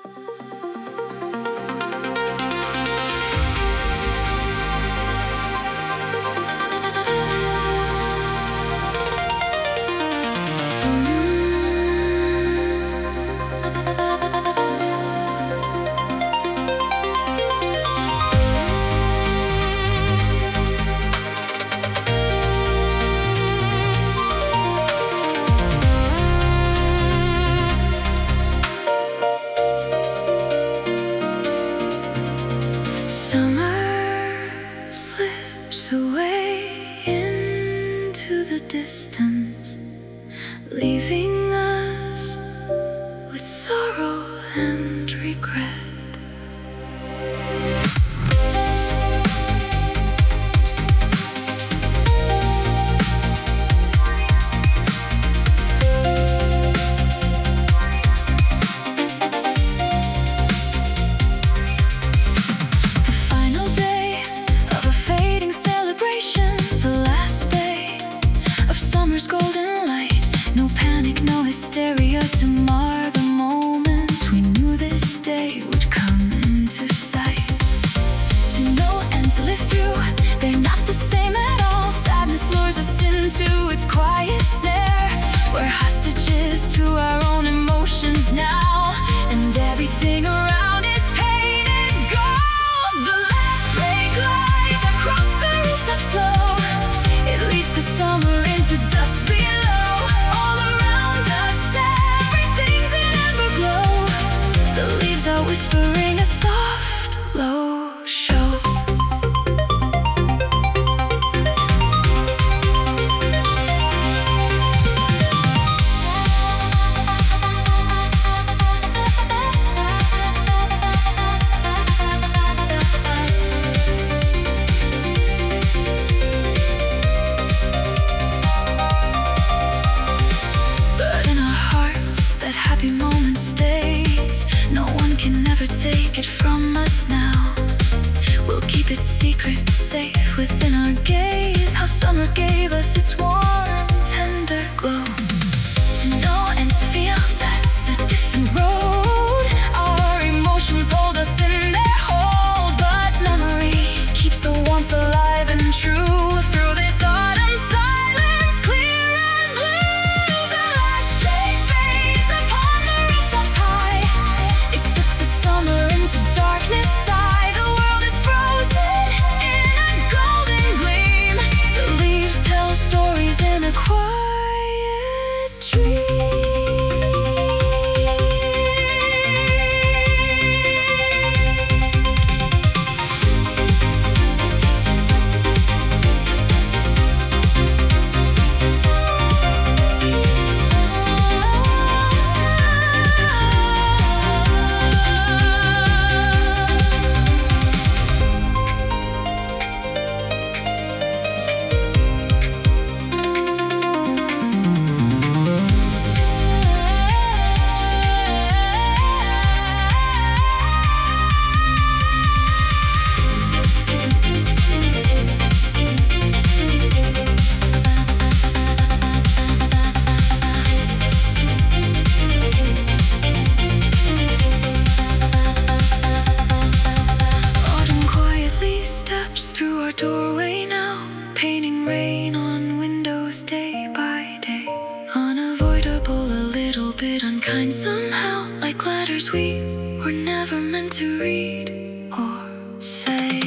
Summer slips away into the distance, leaving us with sorrow and regret. Golden light, no panic, no hysteria to mar the moment. We knew this day would come into sight. To know and to live through, they're not the same at all. Sadness lures us into its quiet snare. We're hostages to our own emotions now, and everything around is painted gold. The last ray glides across the rooftop slow. It leads the summer into dust below. All around us, everything's in amber glow. The leaves are whispering a soft, low show. Happy moment stays. No one can ever take it from us now. We'll keep it secret, safe within our gaze. How summer gave us its warm, tender glow. To know and to feel, that's a different road. Our emotions hold us in their hold, but memory keeps the warmth alive and true. Through this autumn silence, clear and blue, the last shade fades upon the rooftops high. It took the summer into darkness. The world is frozen in a golden gleam. The leaves tell stories in a quiet dream. Doorway now, painting rain on windows day by day. Unavoidable, a little bit unkind somehow, like letters we were never meant to read or say.